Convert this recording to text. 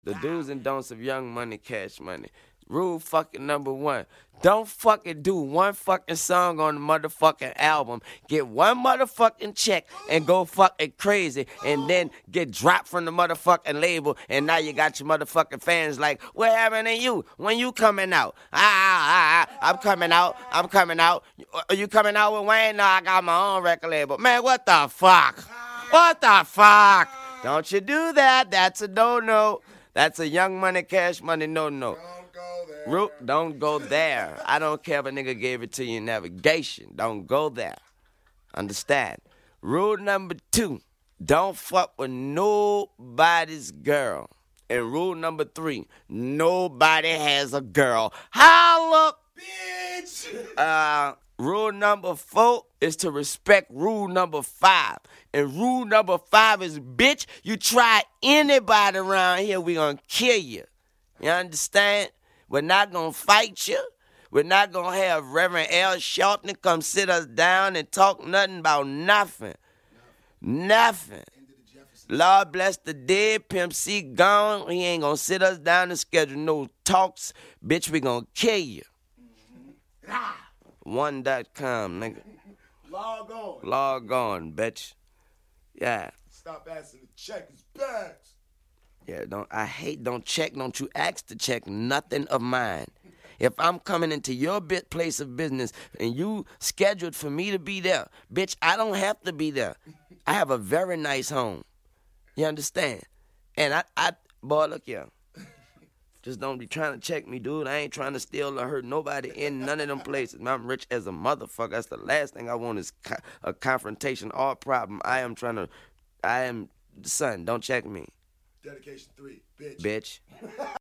The do's and don'ts of Young Money, Cash Money. Rule fucking number one. Don't fucking do one fucking song on the motherfucking album. Get one motherfucking check and go fucking crazy. And then get dropped from the motherfucking label. And now you got your motherfucking fans like, what happened to you? When you coming out? I'm coming out. I'm coming out. Are you coming out with Wayne? No, I got my own record label. Man, what the fuck? What the fuck? Don't you do that. That's a no-no. That's a Young Money, Cash Money, no-no. Don't go there. I don't care if a nigga gave it to you in navigation. Don't go there. Understand? Rule number 2, don't fuck with nobody's girl. And rule number 3, nobody has a girl. Holla! Bitch! Rule number 4 is to respect rule number 5. And rule number 5 is, bitch, you try anybody around here, we gonna kill you. You understand? We're not gonna fight you. We're not gonna have Reverend L. Shelton come sit us down and talk nothing about nothing. Nothing. Lord bless the dead, Pimp C gone. He ain't gonna sit us down and schedule no talks. Bitch, we gonna kill you. 1.com, nigga. Log on, bitch. Yeah. Stop asking to check his bags. Yeah, don't you ask to check nothing of mine. If I'm coming into your place of business and you scheduled for me to be there, bitch, I don't have to be there. I have a very nice home. You understand? And boy, look here. Just don't be trying to check me, dude. I ain't trying to steal or hurt nobody in none of them places. I'm rich as a motherfucker. That's the last thing I want is a confrontation or a problem. Son, don't check me. Dedication 3, bitch. Bitch.